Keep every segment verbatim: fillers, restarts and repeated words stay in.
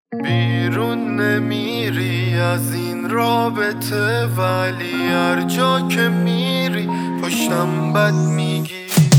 بیرون نمیری از این رابطه، ولی هر جا که میری پشتم بد میگی.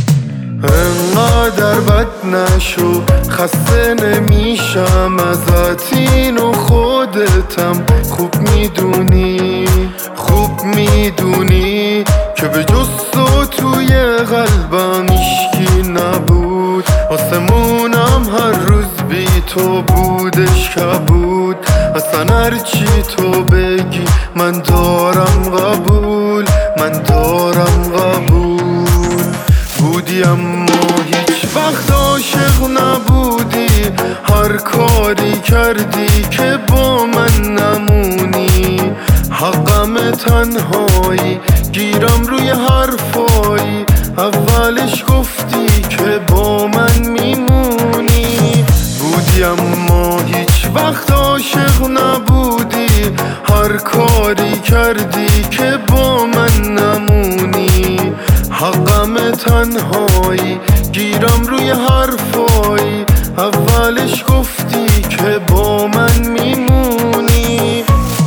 انقدر بد نشو، خسته نمیشم ازت، اینو خودتم خوب میدونی. خوب میدونی که به جز تو توی قلبم هیچکی نبود. آسمونم هر روز بی تو بودش کبود. اصلا هرچی تو بگی من دارم قبول، من دارم قبول. بودی اما هیچ وقت عاشق نبودی، هر کاری کردی که با من نمونی. حقم تنهایی، گیرم روی حرفایی، اولش گفتی که با من میمونی. بودی اما هیچ وقت عاشق نبودی، هر کاری کردی که با من نمونی. حقم تنهایی، گیرم روی حرفایی، اولش گفتی که با من میمونی.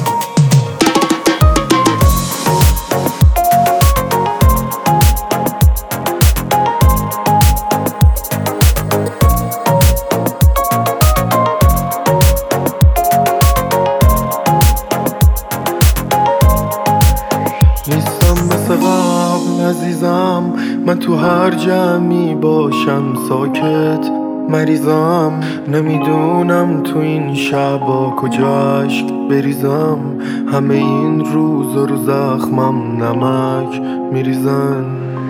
نیستم مثل قبل عزیزم، من تو هر جمعی باشم ساکت مریضم. نمیدونم تو این شبا کجا عشق بریزم، همه این روزا رو زخمم نمک میریزن.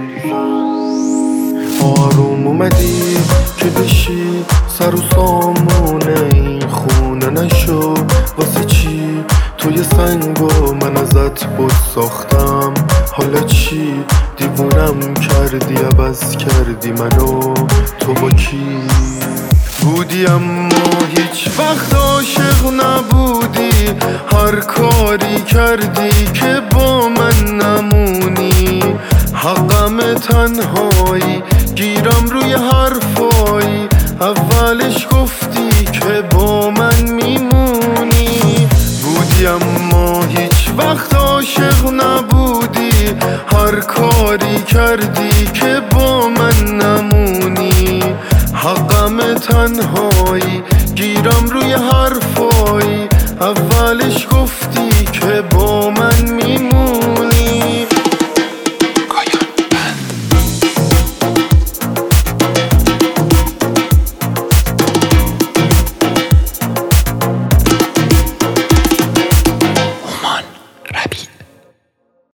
آروم اومدی که بشی سر و سامونه این خونه، نشو واسه چی توی سنگ و من ازت بود ساختم. حالا چی دیوونم کردی، عوض کردی منو تو با کی؟ بودی اما هیچ وقت عاشق نبودی، هر کاری کردی که با من نمونی. حقم تنهایی، گیرم روی حرفایی، اولش گفتی که با من میمونی. بودی اما هیچ وقت عاشق نبودی، هر کاری کردی که با من نمونی. حقم تنهایی، گیرم روی حرفایی، اولش